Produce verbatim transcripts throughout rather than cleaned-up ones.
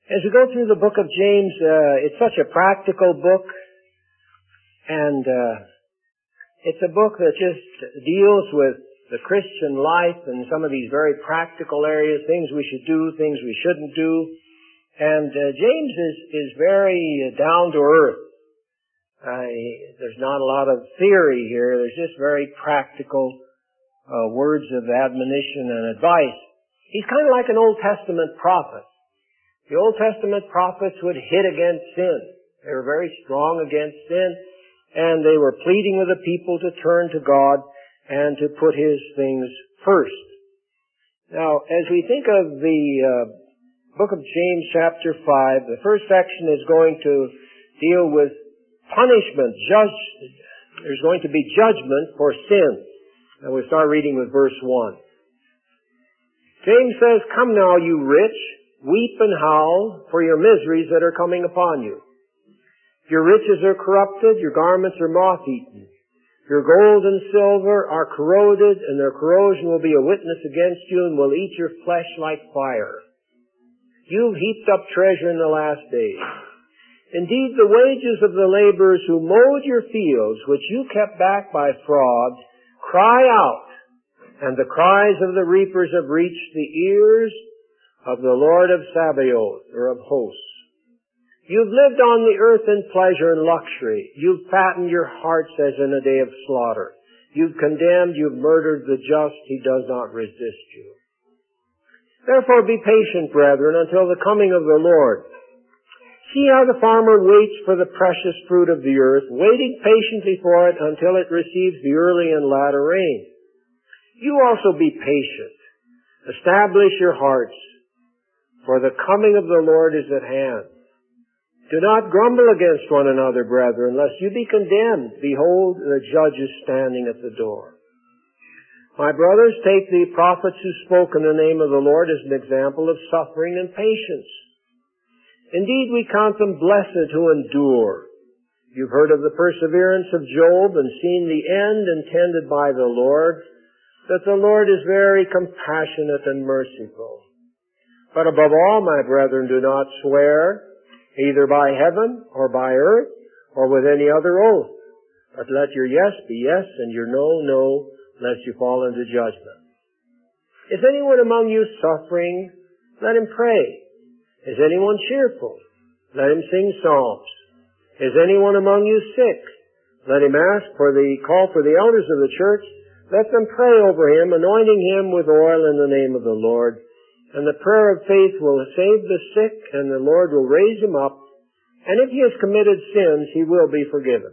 As we go through the book of James, uh, it's such a practical book, and uh, it's a book that just deals with the Christian life and some of these very practical areas, things we should do, things we shouldn't do. And uh, James is, is very down to earth. Uh, there's not a lot of theory here. There's just very practical uh, words of admonition and advice. He's kind of like an Old Testament prophet. The Old Testament prophets would hit against sin. They were very strong against sin, and they were pleading with the people to turn to God and to put His things first. Now, as we think of the uh, book of James chapter five, the first section is going to deal with punishment, judge. There's going to be judgment for sin. And we'll start reading with verse one. James says, "Come now, you rich, weep and howl for your miseries that are coming upon you. Your riches are corrupted, your garments are moth-eaten. Your gold and silver are corroded, and their corrosion will be a witness against you and will eat your flesh like fire. You've heaped up treasure in the last days. Indeed, the wages of the laborers who mowed your fields, which you kept back by fraud, cry out, and the cries of the reapers have reached the ears of the Lord of Sabaoth, or of hosts. You've lived on the earth in pleasure and luxury. You've fattened your hearts as in a day of slaughter. You've condemned, you've murdered the just. He does not resist you. Therefore be patient, brethren, until the coming of the Lord. See how the farmer waits for the precious fruit of the earth, waiting patiently for it until it receives the early and latter rain. You also be patient. Establish your hearts, for the coming of the Lord is at hand. Do not grumble against one another, brethren, lest you be condemned. Behold, the judge is standing at the door. My brothers, take the prophets who spoke in the name of the Lord as an example of suffering and patience. Indeed, we count them blessed who endure. You've heard of the perseverance of Job and seen the end intended by the Lord, that the Lord is very compassionate and merciful. But above all, my brethren, do not swear, either by heaven or by earth or with any other oath. But let your yes be yes and your no, no, lest you fall into judgment. Is anyone among you suffering? Let him pray. Is anyone cheerful? Let him sing psalms. Is anyone among you sick? Let him ask for the, call for the elders of the church. Let them pray over him, anointing him with oil in the name of the Lord. And the prayer of faith will save the sick, and the Lord will raise him up. And if he has committed sins, he will be forgiven.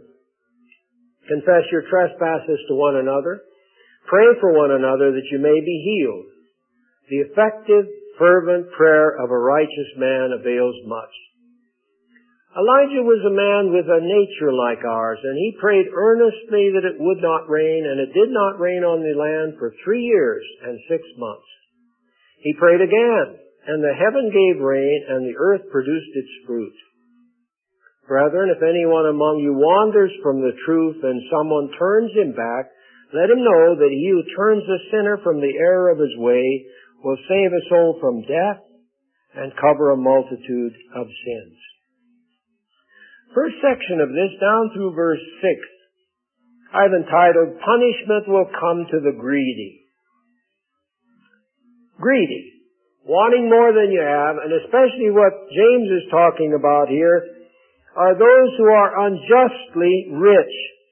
Confess your trespasses to one another. Pray for one another that you may be healed. The effective, fervent prayer of a righteous man avails much. Elijah was a man with a nature like ours, and he prayed earnestly that it would not rain, and it did not rain on the land for three years and six months. He prayed again, and the heaven gave rain, and the earth produced its fruit. Brethren, if anyone among you wanders from the truth, and someone turns him back, let him know that he who turns the sinner from the error of his way will save a soul from death and cover a multitude of sins. First section of this, down through verse six, I've entitled, Punishment Will Come to the Greedy. Greedy, wanting more than you have, and especially what James is talking about here, are those who are unjustly rich.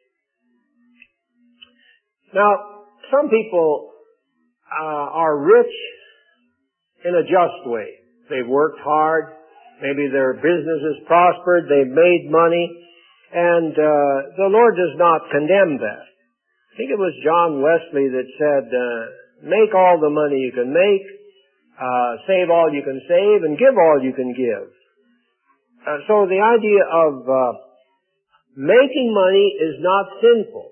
Now, some people uh, are rich in a just way. They've worked hard, maybe their business has prospered, they've made money, and uh, the Lord does not condemn that. I think it was John Wesley that said, uh, make all the money you can make, uh, save all you can save, and give all you can give. Uh, so the idea of uh, making money is not sinful.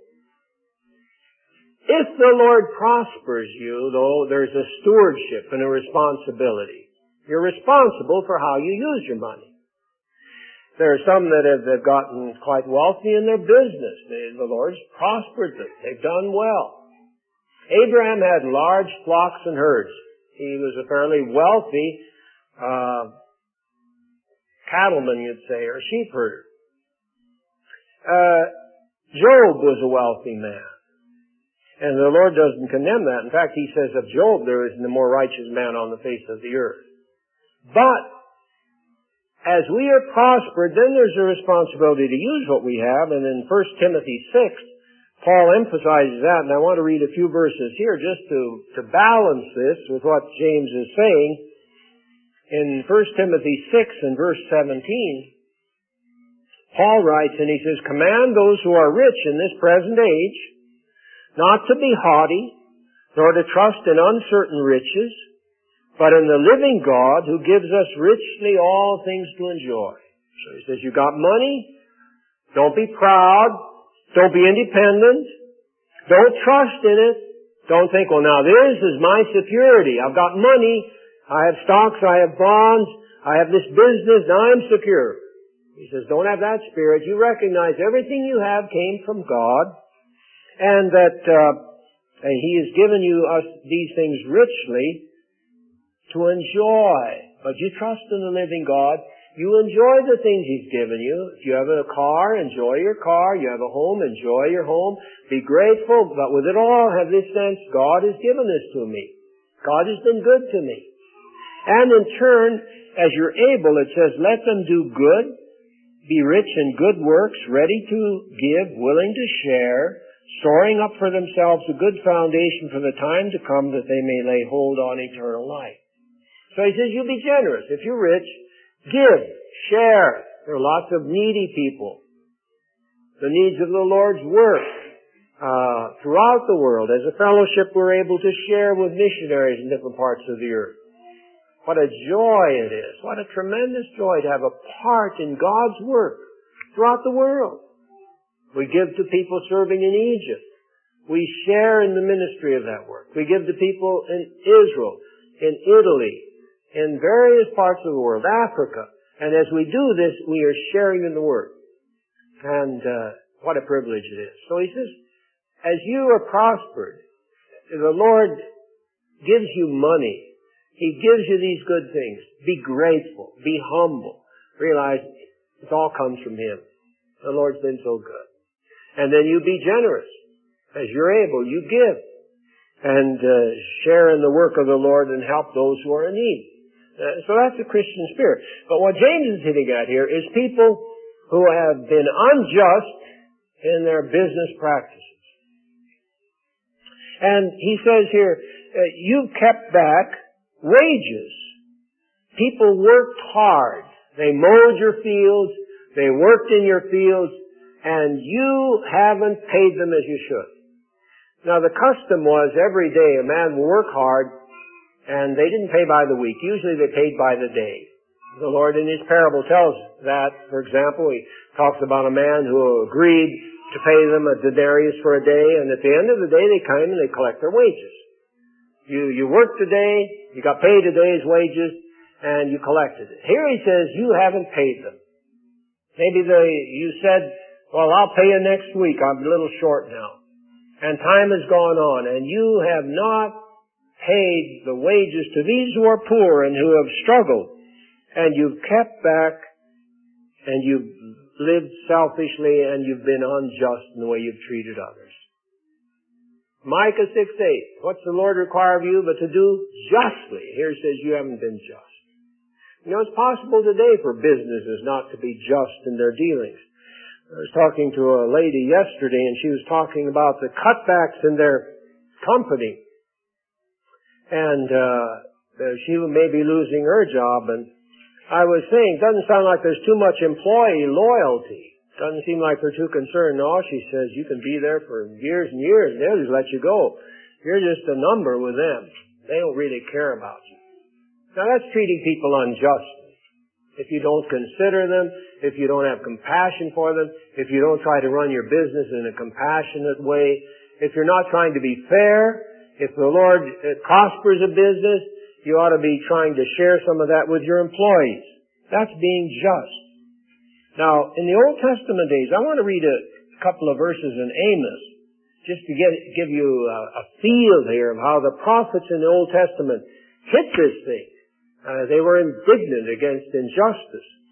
If the Lord prospers you, though, there's a stewardship and a responsibility. You're responsible for how you use your money. There are some that have, have gotten quite wealthy in their business. They, the Lord's prospered them. They've done well. Abraham had large flocks and herds. He was a fairly wealthy uh, cattleman, you'd say, or a sheep herder. Uh, Job was a wealthy man. And the Lord doesn't condemn that. In fact, He says of Job, there isn't a more righteous man on the face of the earth. But, as we are prospered, then there's a responsibility to use what we have. And in First Timothy six, Paul emphasizes that. And I want to read a few verses here just to, to balance this with what James is saying. In First Timothy six and verse seventeen, Paul writes, and he says, "Command those who are rich in this present age not to be haughty, nor to trust in uncertain riches, but in the living God who gives us richly all things to enjoy." So he says, you got money, don't be proud, don't be independent, don't trust in it, don't think, well now this is my security, I've got money, I have stocks, I have bonds, I have this business, now I'm secure. He says, don't have that spirit. You recognize everything you have came from God, and that uh, He has given you us these things richly to enjoy. But you trust in the living God. You enjoy the things He's given you. If you have a car, enjoy your car. You have a home, enjoy your home. Be grateful, but with it all have this sense, God has given this to me. God has been good to me. And in turn, as you're able, it says, let them do good, be rich in good works, ready to give, willing to share, storing up for themselves a good foundation for the time to come that they may lay hold on eternal life. So he says, you be generous. If you're rich, give, share. There are lots of needy people. The needs of the Lord's work uh, throughout the world. As a fellowship, we're able to share with missionaries in different parts of the earth. What a joy it is. What a tremendous joy to have a part in God's work throughout the world. We give to people serving in Egypt. We share in the ministry of that work. We give to people in Israel, in Italy, in various parts of the world, Africa. And as we do this, we are sharing in the work. And uh, what a privilege it is. So he says, as you are prospered, the Lord gives you money. He gives you these good things. Be grateful. Be humble. Realize it all comes from Him. The Lord's been so good. And then you be generous. As you're able, you give. And uh, share in the work of the Lord and help those who are in need. Uh, so that's the Christian spirit. But what James is hitting at here is people who have been unjust in their business practices. And he says here, uh, you've kept back wages. People worked hard. They mowed your fields. They worked in your fields. And you haven't paid them as you should. Now the custom was every day a man would work hard and they didn't pay by the week. Usually they paid by the day. The Lord in His parable tells that. For example, He talks about a man who agreed to pay them a denarius for a day, and at the end of the day they come and they collect their wages. You, you worked a day, you got paid a day's wages, and you collected it. Here He says you haven't paid them. Maybe they, you said, well, I'll pay you next week. I'm a little short now. And time has gone on, and you have not paid the wages to these who are poor and who have struggled. And you've kept back, and you've lived selfishly, and you've been unjust in the way you've treated others. Micah six eight, what's the Lord require of you but to do justly? Here it says you haven't been just. You know, it's possible today for businesses not to be just in their dealings. I was talking to a lady yesterday, and she was talking about the cutbacks in their company. And uh she may be losing her job. And I was saying, it doesn't sound like there's too much employee loyalty. Doesn't seem like they're too concerned. No, she says, you can be there for years and years, and they'll just let you go. You're just a number with them. They don't really care about you. Now that's treating people unjustly. If you don't consider them, if you don't have compassion for them, if you don't try to run your business in a compassionate way, if you're not trying to be fair, if the Lord prospers a business, you ought to be trying to share some of that with your employees. That's being just. Now, in the Old Testament days, I want to read a couple of verses in Amos, just to get, give you a, a feel here of how the prophets in the Old Testament hit this thing. Uh, they were indignant against injustice.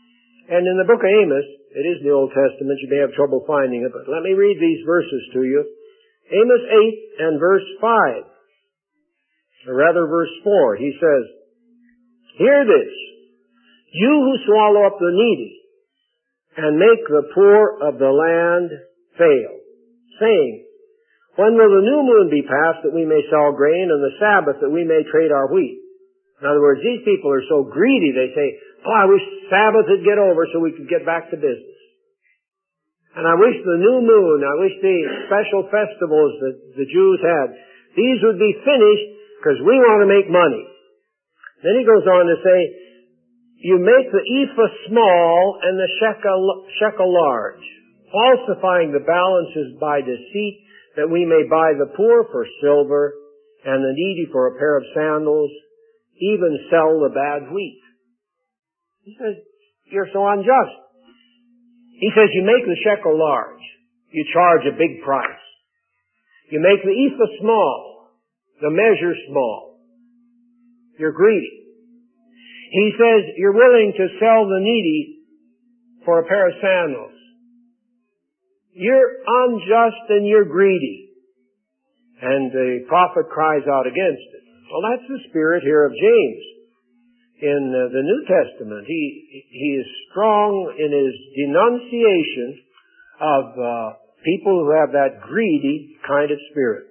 And in the book of Amos, it is in the Old Testament, you may have trouble finding it, but let me read these verses to you. Amos eight and verse five, or rather verse four, he says, "Hear this, you who swallow up the needy, and make the poor of the land fail, saying, when will the new moon be passed that we may sell grain, and the Sabbath that we may trade our wheat?" In other words, these people are so greedy, they say, "Oh, I wish Sabbath would get over so we could get back to business. And I wish the new moon, I wish the special festivals that the Jews had, these would be finished because we want to make money." Then he goes on to say, "You make the ephah small and the shekel, shekel large, falsifying the balances by deceit, that we may buy the poor for silver and the needy for a pair of sandals, even sell the bad wheat." He says, you're so unjust. He says, you make the shekel large. You charge a big price. You make the ephah small, the measure small. You're greedy. He says, you're willing to sell the needy for a pair of sandals. You're unjust and you're greedy. And the prophet cries out against it. Well, that's the spirit here of James. In uh, the New Testament, he he is strong in his denunciation of uh, people who have that greedy kind of spirit.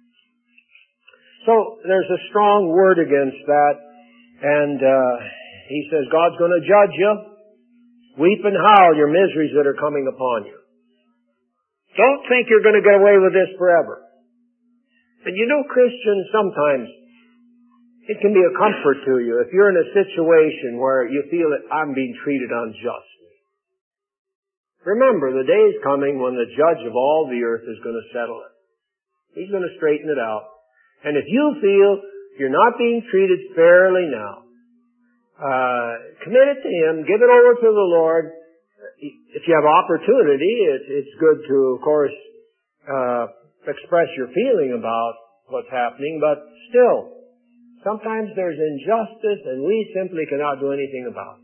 So there's a strong word against that, and uh, he says God's going to judge you. Weep and howl your miseries that are coming upon you. Don't think you're going to get away with this forever. And you know, Christians, sometimes it can be a comfort to you if you're in a situation where you feel that I'm being treated unjustly. Remember, the day is coming when the judge of all the earth is going to settle it. He's going to straighten it out. And if you feel you're not being treated fairly now, uh, commit it to Him, give it over to the Lord. If you have opportunity, it, it's good to, of course, uh, express your feeling about what's happening, but still, sometimes there's injustice and we simply cannot do anything about it.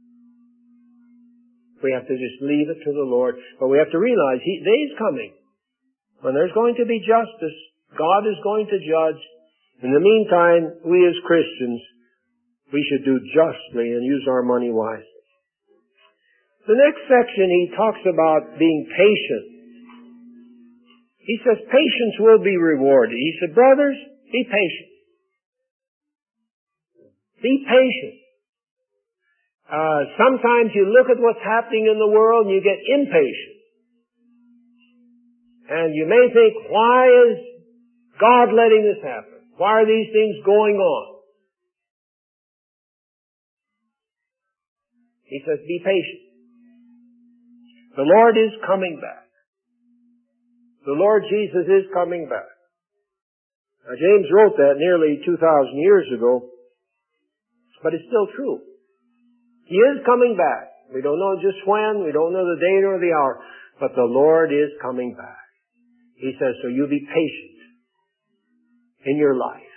We have to just leave it to the Lord. But we have to realize he, day's coming when there's going to be justice. God is going to judge. In the meantime, we as Christians, we should do justly and use our money wisely. The next section, he talks about being patient. He says patience will be rewarded. He said, brothers, be patient. Be patient. Uh, sometimes you look at what's happening in the world and you get impatient. And you may think, why is God letting this happen? Why are these things going on? He says, be patient. The Lord is coming back. The Lord Jesus is coming back. Now, James wrote that nearly two thousand years ago. But it's still true. He is coming back. We don't know just when, we don't know the day nor the hour, but the Lord is coming back. He says, so you be patient in your life.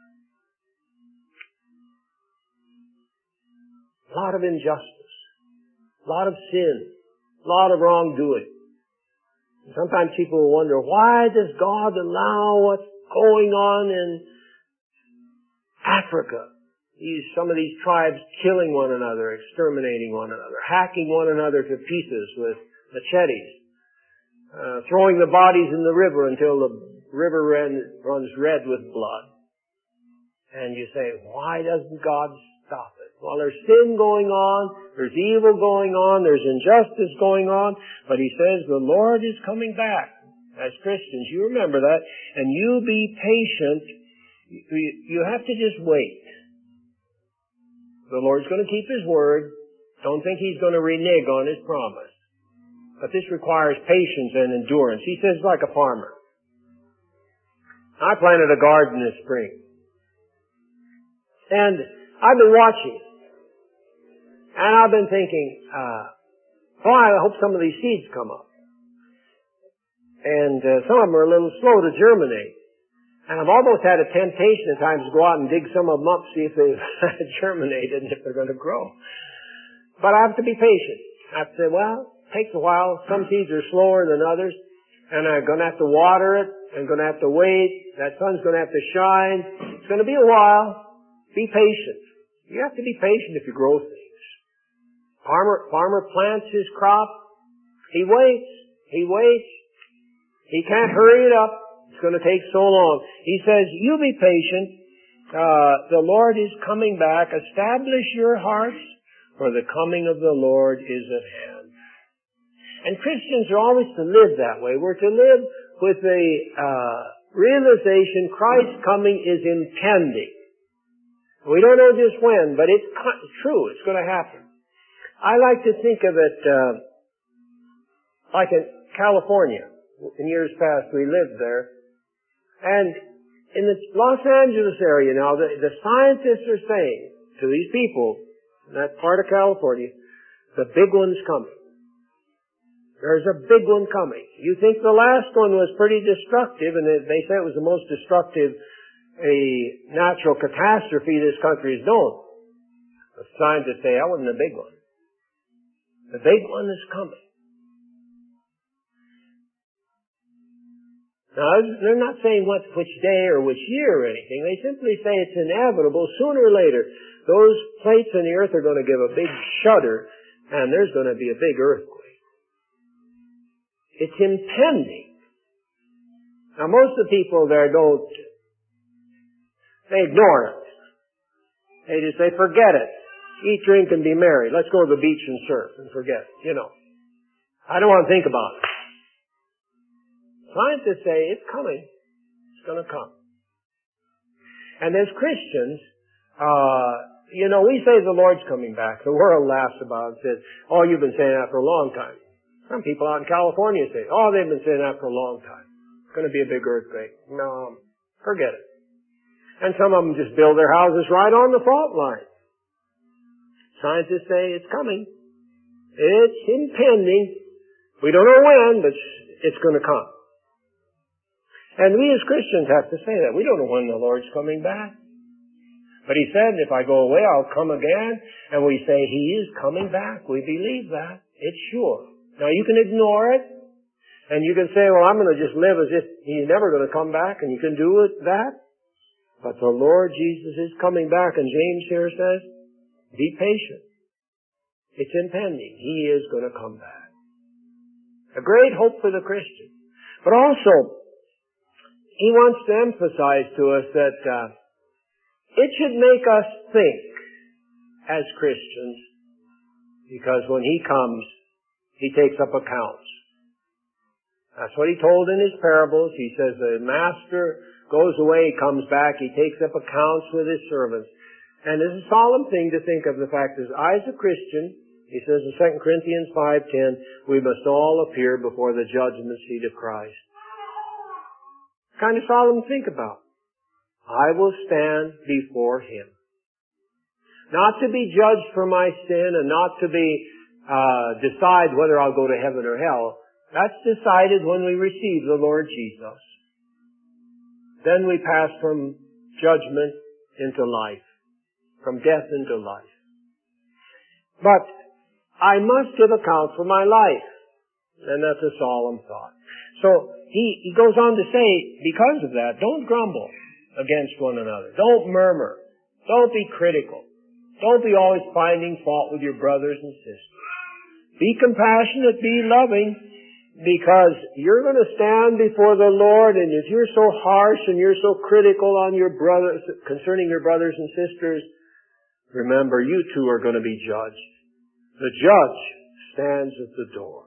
A lot of injustice, a lot of sin, a lot of wrongdoing. And sometimes people will wonder, why does God allow what's going on in Africa? These, some of these tribes killing one another, exterminating one another, hacking one another to pieces with machetes, uh, throwing the bodies in the river until the river ran, runs red with blood. And you say, why doesn't God stop it? Well, there's sin going on, there's evil going on, there's injustice going on, but He says the Lord is coming back. As Christians, you remember that, and you be patient. You, you have to just wait. The Lord's going to keep His word. Don't think He's going to renege on His promise. But this requires patience and endurance. He says like a farmer. I planted a garden this spring. And I've been watching. And I've been thinking, uh, oh, I hope some of these seeds come up. And uh, some of them are a little slow to germinate. And I've almost had a temptation at times to go out and dig some of them up, see if they've germinated and if they're going to grow. But I have to be patient. I have to say, well, it takes a while. Some seeds are slower than others. And I'm going to have to water it. I'm going to have to wait. That sun's going to have to shine. It's going to be a while. Be patient. You have to be patient if you grow things. Farmer, farmer plants his crop. He waits. He waits. He can't hurry it up. It's going to take so long. He says, you be patient. Uh, the Lord is coming back. Establish your hearts, for the coming of the Lord is at hand. And Christians are always to live that way. We're to live with the uh, realization Christ's coming is impending. We don't know just when, but it's true. It's going to happen. I like to think of it uh, like in California. In years past, we lived there. And in the Los Angeles area now, the, the scientists are saying to these people in that part of California, the big one's coming. There's a big one coming. You think the last one was pretty destructive, and they say it was the most destructive a natural catastrophe this country has known. The scientists say that wasn't the big one. The big one is coming. Now, they're not saying what, which day or which year or anything. They simply say it's inevitable. Sooner or later, those plates in the earth are going to give a big shudder, and there's going to be a big earthquake. It's impending. Now, most of the people there don't, they ignore it. They just say, forget it. Eat, drink, and be merry. Let's go to the beach and surf and forget it. You know. I don't want to think about it. Scientists say it's coming. It's going to come. And as Christians, uh, you know, we say the Lord's coming back. The world laughs about it and says, oh, you've been saying that for a long time. Some people out in California say, oh, they've been saying that for a long time. It's going to be a big earthquake. No, forget it. And some of them just build their houses right on the fault line. Scientists say it's coming. It's impending. We don't know when, but it's going to come. And we as Christians have to say that. We don't know when the Lord's coming back. But He said, if I go away, I'll come again. And we say He is coming back. We believe that. It's sure. Now you can ignore it. And you can say, well, I'm going to just live as if He's never going to come back. And you can do it, that. But the Lord Jesus is coming back. And James here says, be patient. It's impending. He is going to come back. A great hope for the Christian. But also, he wants to emphasize to us that uh, it should make us think as Christians, because when He comes, He takes up accounts. That's what He told in His parables. He says the master goes away, He comes back, He takes up accounts with His servants. And it's a solemn thing to think of the fact that as a Christian, he says in Second Corinthians five ten, we must all appear before the judgment seat of Christ. Kind of solemn to think about. I will stand before Him. Not to be judged for my sin and not to be, uh, decide whether I'll go to heaven or hell. That's decided when we receive the Lord Jesus. Then we pass from judgment into life. From death into life. But I must give account for my life. And that's a solemn thought. So he, he goes on to say, because of that, don't grumble against one another. Don't murmur. Don't be critical. Don't be always finding fault with your brothers and sisters. Be compassionate, be loving, because you're going to stand before the Lord, and if you're so harsh and you're so critical on your brothers, concerning your brothers and sisters, remember, you too are going to be judged. The judge stands at the door.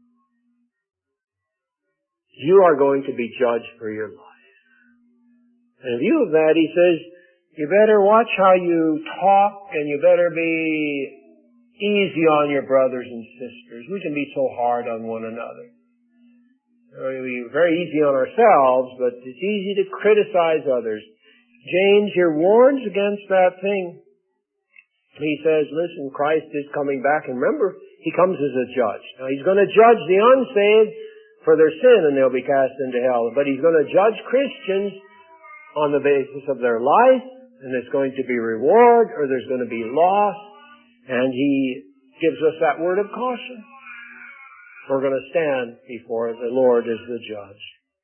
You are going to be judged for your life. And in view of that, he says, you better watch how you talk, and you better be easy on your brothers and sisters. We can be so hard on one another. We're very easy on ourselves, but it's easy to criticize others. James here warns against that thing. He says, listen, Christ is coming back, and remember, He comes as a judge. Now, He's going to judge the unsaved for their sin, and they'll be cast into hell. But He's going to judge Christians on the basis of their life, and there's going to be reward, or there's going to be loss. And He gives us that word of caution. We're going to stand before the Lord as the judge.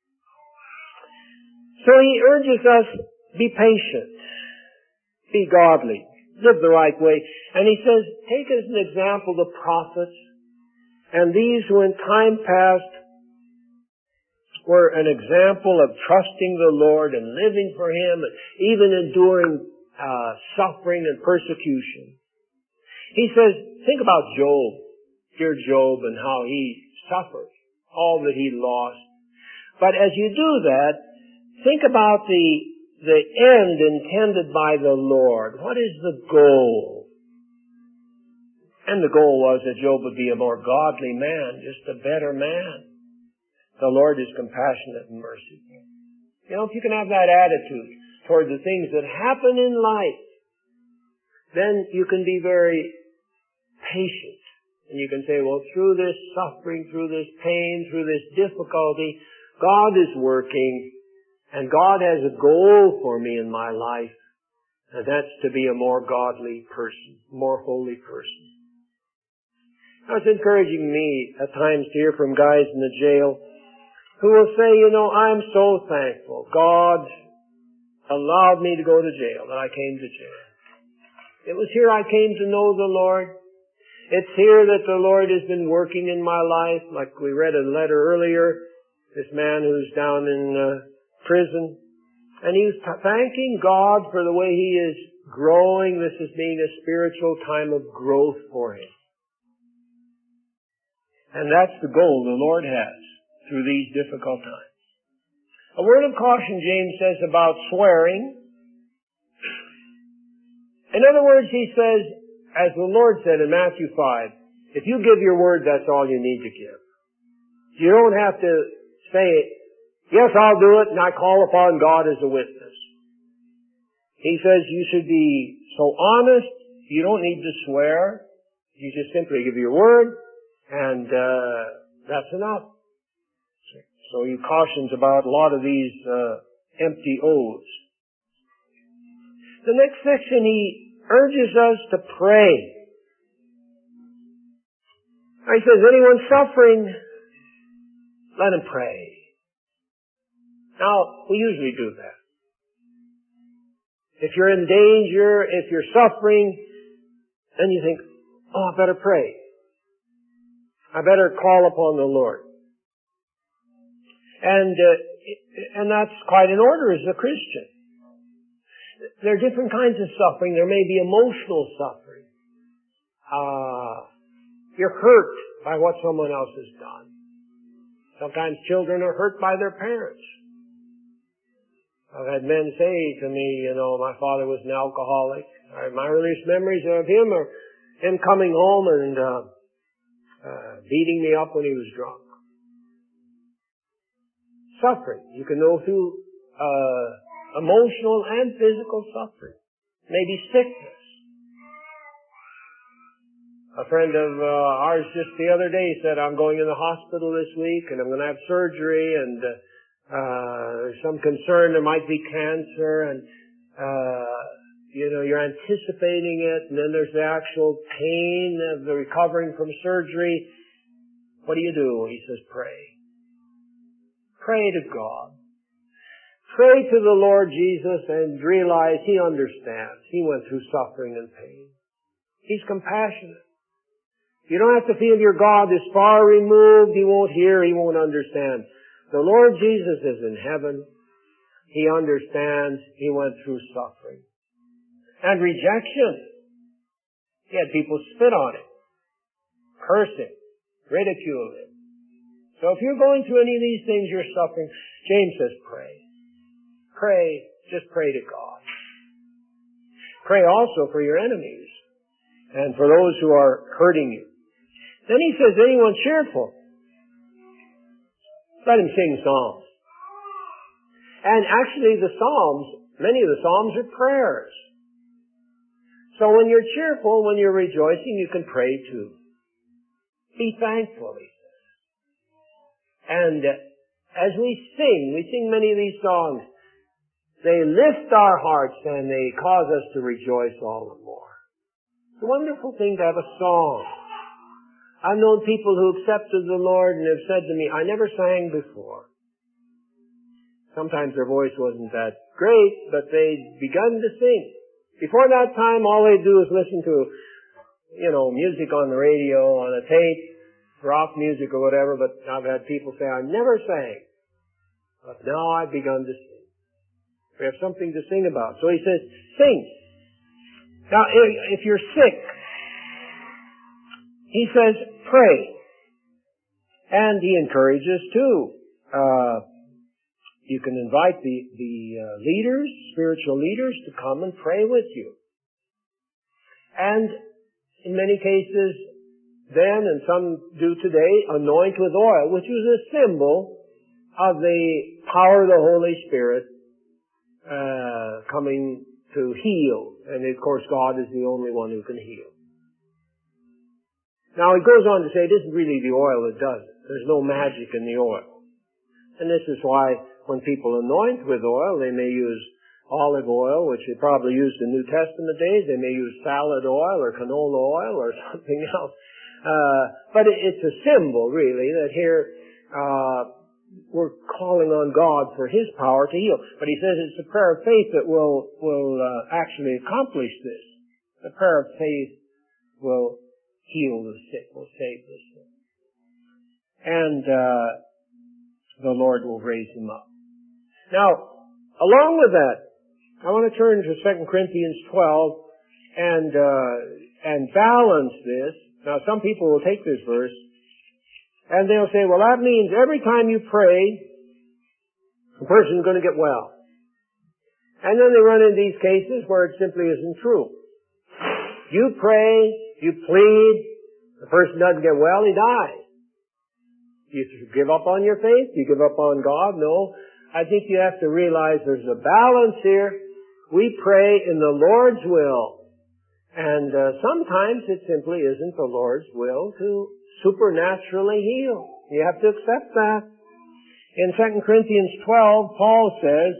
So he urges us, be patient, be godly, live the right way. And he says, take as an example the prophets and these who in time past were an example of trusting the Lord and living for Him, and even enduring uh, suffering and persecution. He says, think about Job, dear Job, and how he suffered, all that he lost. But as you do that, think about the the end intended by the Lord. What is the goal? And the goal was that Job would be a more godly man, just a better man. The Lord is compassionate and merciful. You know, if you can have that attitude toward the things that happen in life, then you can be very patient. And you can say, well, through this suffering, through this pain, through this difficulty, God is working, and God has a goal for me in my life, and that's to be a more godly person, more holy person. Now, it's encouraging me at times to hear from guys in the jail who will say, you know, I'm so thankful. God allowed me to go to jail, that I came to jail. It was here I came to know the Lord. It's here that the Lord has been working in my life, like we read a letter earlier, this man who's down in uh, prison, and he was t- thanking God for the way he is growing, this as being a spiritual time of growth for him. And that's the goal the Lord has through these difficult times. A word of caution, James says, about swearing. In other words, he says, as the Lord said in Matthew five, if you give your word, that's all you need to give. You don't have to say, yes, I'll do it, and I call upon God as a witness. He says you should be so honest, you don't need to swear. You just simply give your word, and uh, that's enough. So he cautions about a lot of these uh, empty oaths. The next section, he urges us to pray. He says, anyone suffering, let him pray. Now, we usually do that. If you're in danger, if you're suffering, then you think, oh, I better pray. I better call upon the Lord. And uh, and that's quite in order as a Christian. There are different kinds of suffering. There may be emotional suffering. Uh, you're hurt by what someone else has done. Sometimes children are hurt by their parents. I've had men say to me, you know, my father was an alcoholic. My earliest memories of him are him coming home and uh, uh, beating me up when he was drunk. Suffering. You can go through uh, emotional and physical suffering. Maybe sickness. A friend of uh, ours just the other day said, I'm going in the hospital this week and I'm going to have surgery, and uh, uh, there's some concern there might be cancer, and uh, you know, you're anticipating it, and then there's the actual pain of the recovering from surgery. What do you do? He says, pray. Pray to God. Pray to the Lord Jesus and realize He understands. He went through suffering and pain. He's compassionate. You don't have to feel your God is far removed. He won't hear. He won't understand. The Lord Jesus is in heaven. He understands. He went through suffering. And rejection. He had people spit on him, curse him, ridicule him. So if you're going through any of these things, you're suffering, James says pray. Pray. Just pray to God. Pray also for your enemies and for those who are hurting you. Then he says, anyone cheerful, let him sing psalms. And actually the psalms, many of the psalms are prayers. So when you're cheerful, when you're rejoicing, you can pray too. Be thankful, he says. And uh, as we sing, we sing many of these songs, they lift our hearts and they cause us to rejoice all the more. It's a wonderful thing to have a song. I've known people who accepted the Lord and have said to me, I never sang before. Sometimes their voice wasn't that great, but they'd begun to sing. Before that time, all they'd do is listen to, you know, music on the radio, on a tape, rock music or whatever, but I've had people say, I never sang. But now I've begun to sing. We have something to sing about. So he says, sing. Now, if you're sick, he says, pray. And he encourages too. Uh, you can invite the, the uh, leaders, spiritual leaders, to come and pray with you. And in many cases, then, and some do today, anoint with oil, which was a symbol of the power of the Holy Spirit uh, coming to heal. And of course, God is the only one who can heal. Now, he goes on to say, it isn't really the oil that does it. There's no magic in the oil. And this is why when people anoint with oil, they may use olive oil, which they probably used in New Testament days. They may use salad oil or canola oil or something else. Uh, but it, it's a symbol, really, that here uh, we're calling on God for His power to heal. But he says it's the prayer of faith that will will uh, actually accomplish this. The prayer of faith will heal the sick, will save the sick. And uh, the Lord will raise him up. Now, along with that, I want to turn to Second Corinthians twelve and uh, and balance this. Now, some people will take this verse and they'll say, well, that means every time you pray, the person's going to get well. And then they run into these cases where it simply isn't true. You pray, you plead, the person doesn't get well, he dies. You give up on your faith? You give up on God? No. I think you have to realize there's a balance here. We pray in the Lord's will. And uh, sometimes it simply isn't the Lord's will to supernaturally heal. You have to accept that. In Second Corinthians twelve, Paul says,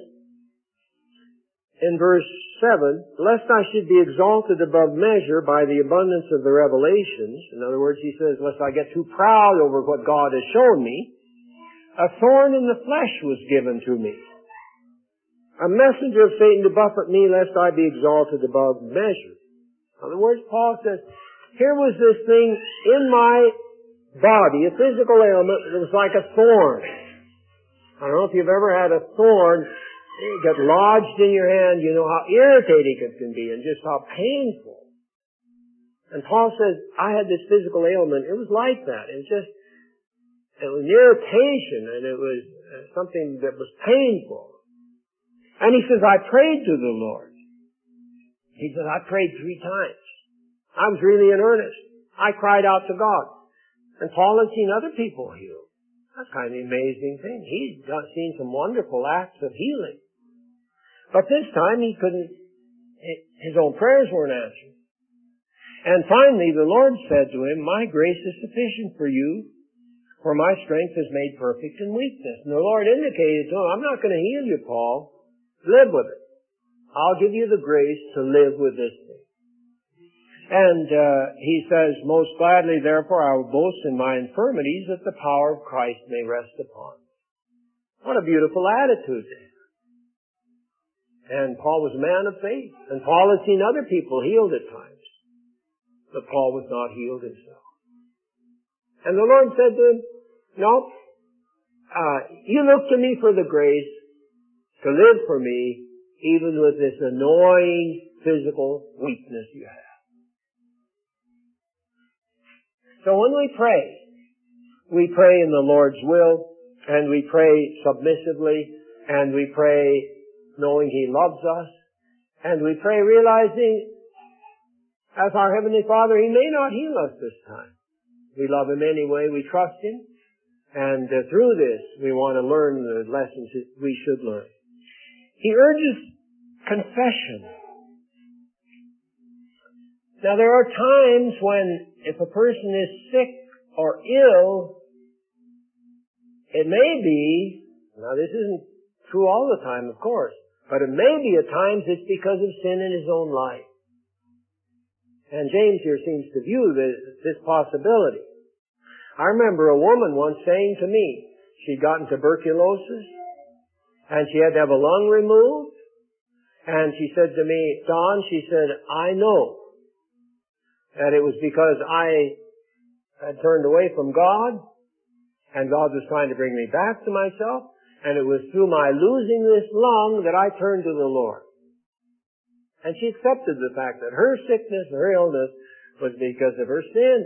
in verse seven, lest I should be exalted above measure by the abundance of the revelations. In other words, he says, lest I get too proud over what God has shown me, a thorn in the flesh was given to me, a messenger of Satan to buffet me, lest I be exalted above measure. In other words, Paul says, here was this thing in my body, a physical ailment, that was like a thorn. I don't know if you've ever had a thorn get lodged in your hand. You know how irritating it can be and just how painful. And Paul says, I had this physical ailment. It was like that. It was just, it was an irritation, and it was something that was painful. And he says, I prayed to the Lord. He says, I prayed three times. I was really in earnest. I cried out to God. And Paul had seen other people healed. That's kind of an amazing thing. He's seen some wonderful acts of healing. But this time he couldn't, his own prayers weren't answered. And finally the Lord said to him, my grace is sufficient for you, for my strength is made perfect in weakness. And the Lord indicated to him, I'm not going to heal you, Paul. Live with it. I'll give you the grace to live with this thing. And uh, he says, most gladly, therefore, I will boast in my infirmities that the power of Christ may rest upon me. What a beautiful attitude. And Paul was a man of faith. And Paul had seen other people healed at times. But Paul was not healed himself. And the Lord said to him, no, uh, you look to me for the grace to live for me, even with this annoying physical weakness you have. So when we pray, we pray in the Lord's will, and we pray submissively, and we pray knowing He loves us, and we pray realizing, as our Heavenly Father, He may not heal us this time. We love Him anyway, we trust Him, and uh, through this we want to learn the lessons that we should learn. He urges confession. Now there are times when if a person is sick or ill, it may be, now this isn't true all the time, of course, but it may be at times it's because of sin in his own life. And James here seems to view this, this possibility. I remember a woman once saying to me, she'd gotten tuberculosis, and she had to have a lung removed, and she said to me, Don, she said, I know that it was because I had turned away from God, and God was trying to bring me back to myself, and it was through my losing this lung that I turned to the Lord. And she accepted the fact that her sickness, her illness, was because of her sin.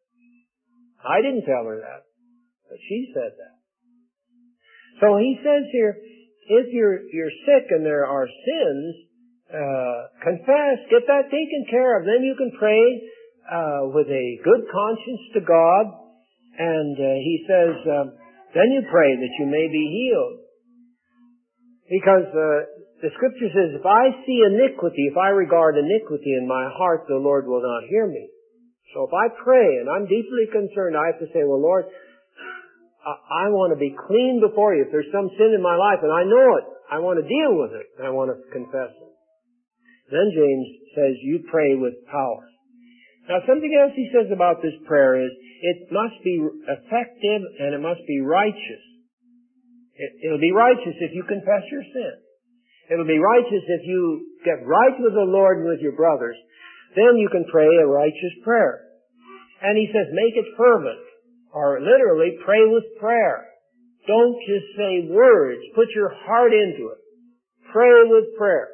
I didn't tell her that, but she said that. So he says here, if you're you're sick and there are sins, uh, confess, get that taken care of. Then you can pray uh, with a good conscience to God. And uh, he says, uh, then you pray that you may be healed. Because uh, the Scripture says, if I see iniquity, if I regard iniquity in my heart, the Lord will not hear me. So if I pray and I'm deeply concerned, I have to say, well, Lord, I, I want to be clean before you. If there's some sin in my life and I know it, I want to deal with it. I want to confess it. Then James says, you pray with power. Now something else he says about this prayer is, it must be effective and it must be righteous. It, it'll be righteous if you confess your sin. It'll be righteous if you get right with the Lord and with your brothers. Then you can pray a righteous prayer. And he says, make it fervent. Or literally, pray with prayer. Don't just say words. Put your heart into it. Pray with prayer.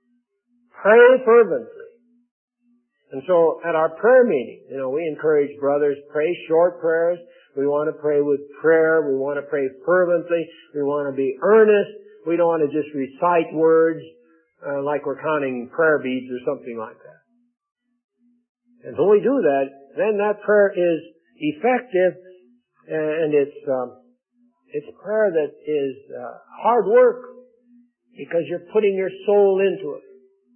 Pray fervently. And so at our prayer meeting, you know, we encourage brothers, pray short prayers. We want to pray with prayer. We want to pray fervently. We want to be earnest. We don't want to just recite words uh, like we're counting prayer beads or something like that. And when we do that, then that prayer is effective, and it's um, it's prayer that is uh, hard work because you're putting your soul into it.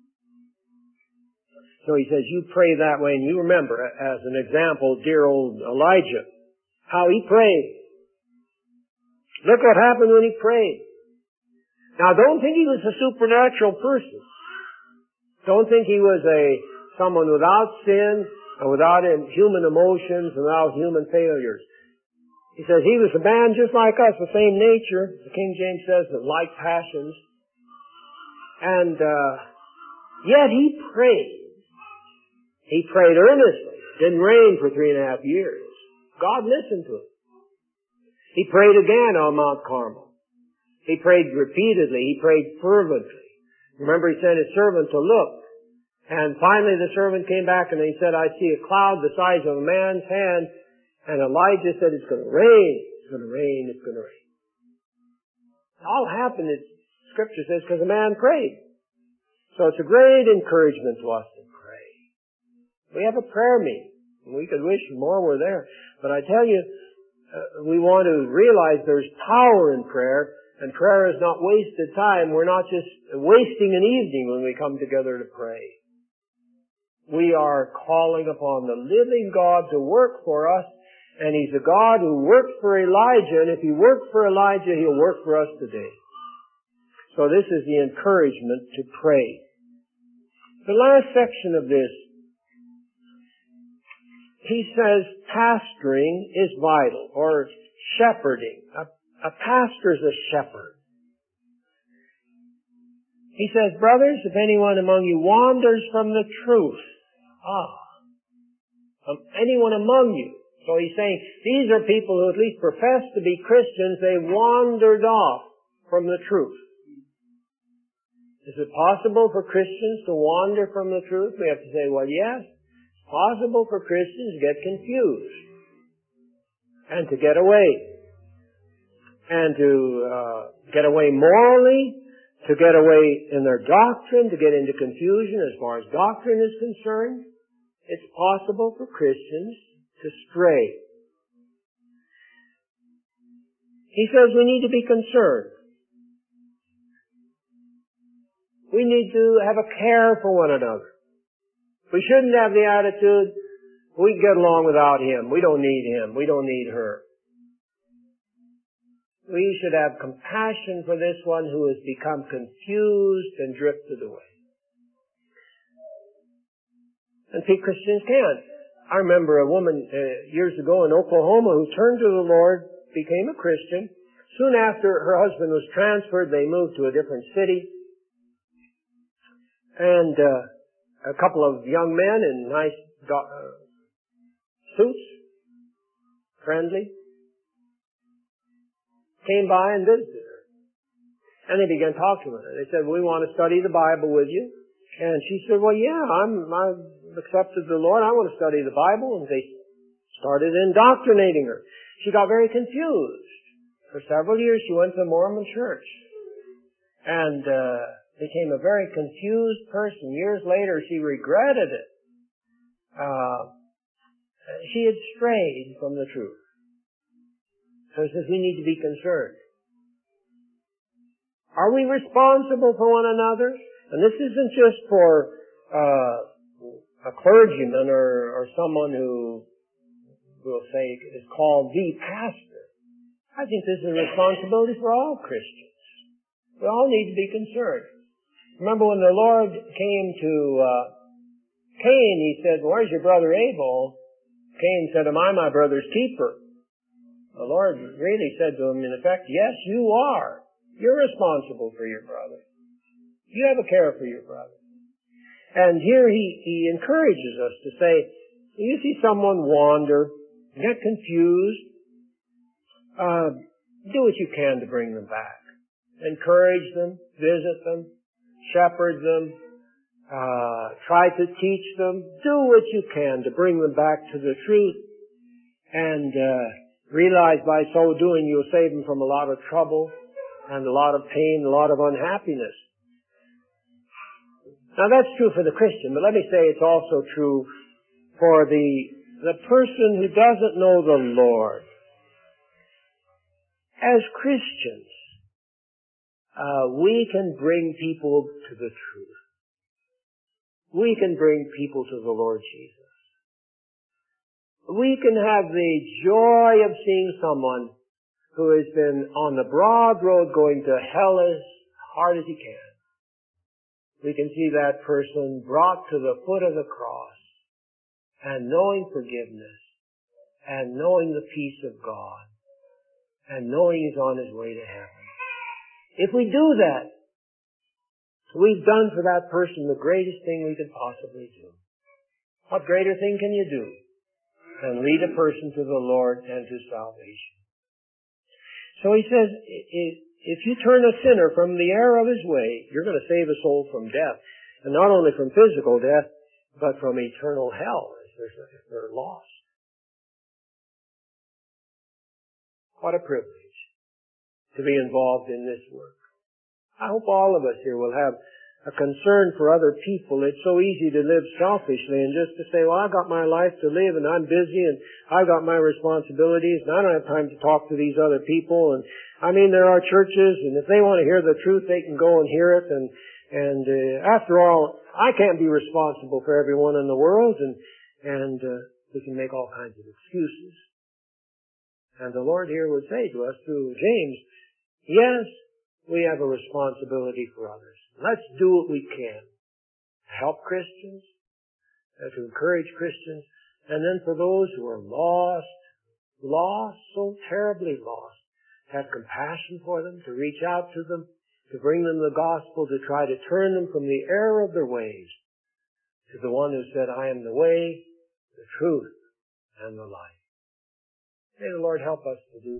So he says, you pray that way, and you remember, as an example, dear old Elijah, how he prayed. Look what happened when he prayed. Now, don't think he was a supernatural person. Don't think he was a someone without sin and without human emotions and without human failures. He says he was a man just like us, the same nature. The King James says that like passions. And uh, yet he prayed. He prayed earnestly. Didn't rain for three and a half years. God listened to him. He prayed again on Mount Carmel. He prayed repeatedly. He prayed fervently. Remember, he sent his servant to look. And finally the servant came back and he said, I see a cloud the size of a man's hand. And Elijah said, it's going to rain. It's going to rain. It's going to rain. It all happened, as Scripture says, because a man prayed. So it's a great encouragement to us to pray. We have a prayer meeting. We could wish more were there. But I tell you, uh, we want to realize there's power in prayer. And prayer is not wasted time. We're not just wasting an evening when we come together to pray. We are calling upon the living God to work for us. And He's a God who worked for Elijah. And if He worked for Elijah, He'll work for us today. So this is the encouragement to pray. The last section of this, he says pastoring is vital, or shepherding. A, a pastor is a shepherd. He says, brothers, if anyone among you wanders from the truth, ah, um, anyone among you. So he's saying, these are people who at least profess to be Christians. They wandered off from the truth. Is it possible for Christians to wander from the truth? We have to say, well, yes. It's possible for Christians to get confused and to get away. And to uh, get away morally, to get away in their doctrine, to get into confusion as far as doctrine is concerned. It's possible for Christians to stray. He says we need to be concerned. We need to have a care for one another. We shouldn't have the attitude, we can get along without him. We don't need him. We don't need her. We should have compassion for this one who has become confused and drifted away. And see, Christians can. I remember a woman uh, years ago in Oklahoma who turned to the Lord, became a Christian. Soon after her husband was transferred, they moved to a different city. And uh, a couple of young men in nice do- uh, suits, friendly, came by and visited her. And they began talking with her. They said, we want to study the Bible with you. And she said, well, yeah, I'm, I've accepted the Lord. I want to study the Bible. And they started indoctrinating her. She got very confused. For several years, she went to a Mormon church. And uh, became a very confused person. Years later, she regretted it. Uh, she had strayed from the truth. So it says we need to be concerned. Are we responsible for one another? And this isn't just for uh, a clergyman or, or someone who we'll say is called the pastor. I think this is a responsibility for all Christians. We all need to be concerned. Remember when the Lord came to uh, Cain, he said, where's your brother Abel? Cain said, am I my brother's keeper? The Lord really said to him, in effect, yes, you are. You're responsible for your brother. You have a care for your brother. And here he, he encourages us to say, you see someone wander, get confused, uh, do what you can to bring them back. Encourage them, visit them, shepherd them, uh, try to teach them. Do what you can to bring them back to the truth. And uh, realize by so doing you'll save them from a lot of trouble and a lot of pain, a lot of unhappiness. Now that's true for the Christian, but let me say it's also true for the the person who doesn't know the Lord. As Christians, uh, we can bring people to the truth. We can bring people to the Lord Jesus. We can have the joy of seeing someone who has been on the broad road going to hell as hard as he can. We can see that person brought to the foot of the cross and knowing forgiveness and knowing the peace of God and knowing he's on his way to heaven. If we do that, we've done for that person the greatest thing we could possibly do. What greater thing can you do than lead a person to the Lord and to salvation? So he says, if you turn a sinner from the error of his way, you're going to save a soul from death. And not only from physical death, but from eternal hell if they're lost. What a privilege to be involved in this work. I hope all of us here will have a concern for other people. It's so easy to live selfishly and just to say, well, I've got my life to live and I'm busy and I've got my responsibilities and I don't have time to talk to these other people. And I mean, there are churches and if they want to hear the truth, they can go and hear it. And, and uh, after all, I can't be responsible for everyone in the world, and, and uh, we can make all kinds of excuses. And the Lord here would say to us through James, yes, we have a responsibility for others. Let's do what we can to help Christians, uh, to encourage Christians, and then for those who are lost, lost, so terribly lost, have compassion for them, to reach out to them, to bring them the gospel, to try to turn them from the error of their ways to the one who said, I am the way, the truth, and the life. May the Lord help us to do